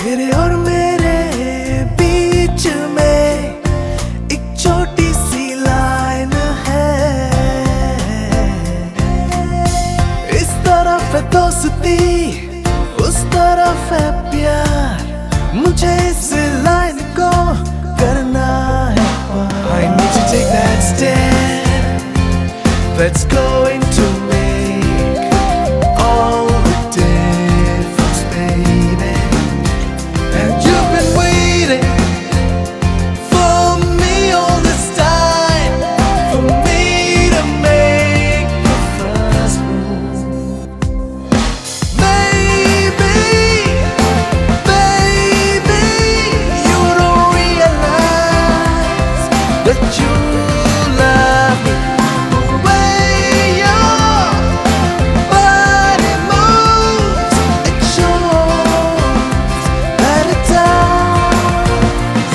तेरे और मेरे बीच में एक छोटी सी लाइन है। इस तरफ है दोस्ती, उस तरफ है प्यार, मुझे इस लाइन को करना है पार। I need to take that step that's going to make all the difference, baby. And you've been waiting for me all this time, for me to make the first move. Maybe, baby, you don't realize that you love me. The way your body moves, it shows that it does.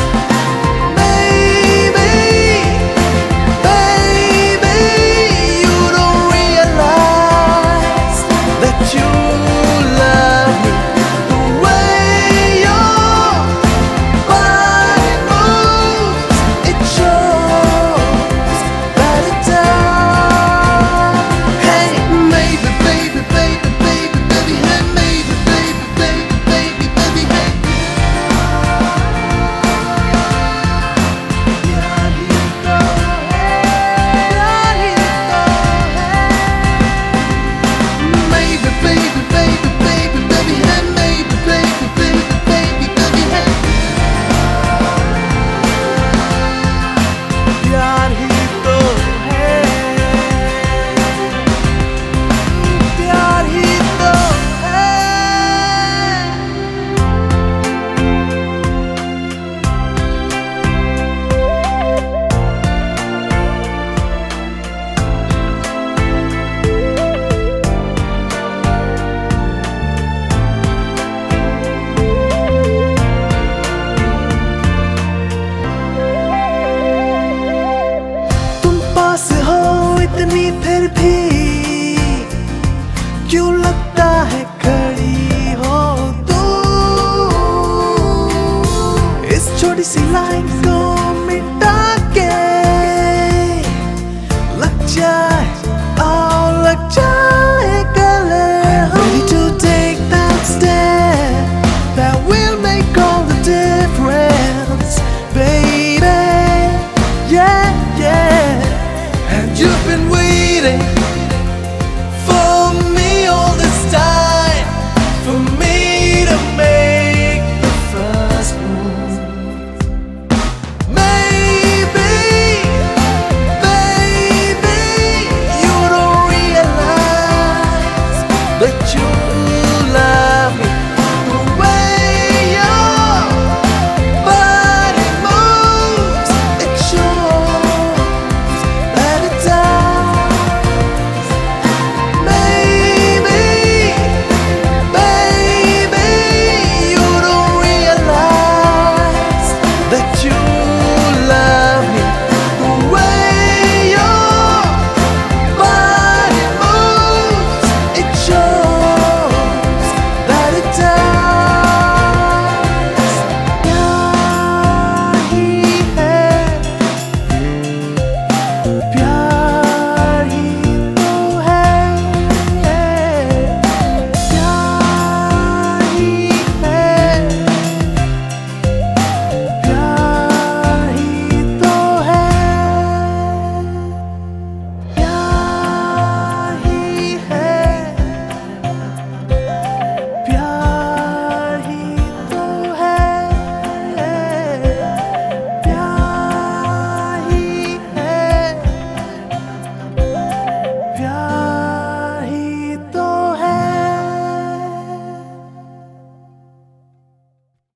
Maybe, baby, you don't realize that you love me. The way your body moves, it shows that it does. Hey, maybe, baby, baby, baby, baby, hey, maybe, baby, baby, baby, baby, hey. Maybe, baby, baby, baby, baby, hey, maybe, baby, baby, baby, baby, hey. प्यार ही तो है, प्यार ही तो है। तुम पास हो इतनी फिर भी क्यों लगता है खड़ी हो तू। इस छोटी सी लाइन को मिटा के लग जाए, आओ लग जाए गले। I'm ready to take that step that will make all the difference, baby. Yeah, yeah. And you've been waiting for me all this time, for me to make the first move. Maybe, baby, you don't realize that you love